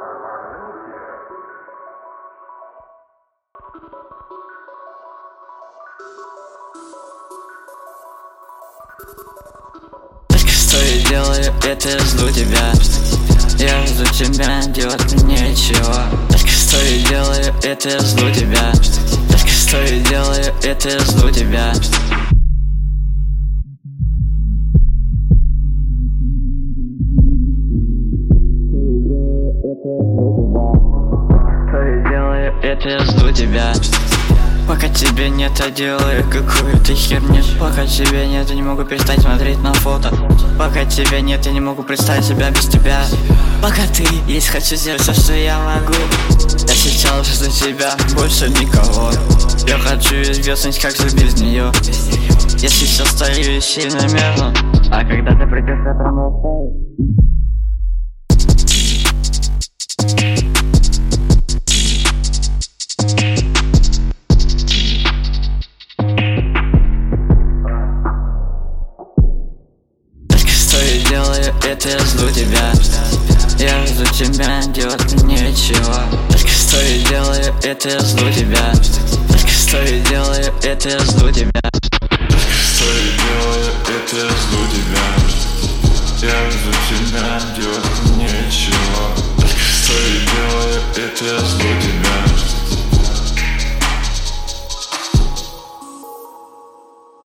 Что я делаю, это я жду тебя. Я жду тебя, делать мне нечего. Что я делаю, это я жду тебя. Что я делаю, это я жду тебя. Что я делаю, это я жду тебя. Пока тебя нет, я делаю какую-то херню. Пока тебя нет, я не могу перестать смотреть на фото. Пока тебя нет, я не могу представить себя без тебя. Пока ты есть, хочу сделать все, что я могу. Я сейчас жду тебя, больше никого. Я хочу известность, как же без нее. Я сейчас стою и сильно мерзну, а когда ты придешь, я промолчаю. Это я жду тебя. Я жду тебя, делать мне нечего. Что я делаю, это я жду тебя. Что я делаю, это я жду тебя. Что я делаю, это я жду тебя. Я жду тебя, делать мне нечего. Что я делаю, это я жду тебя.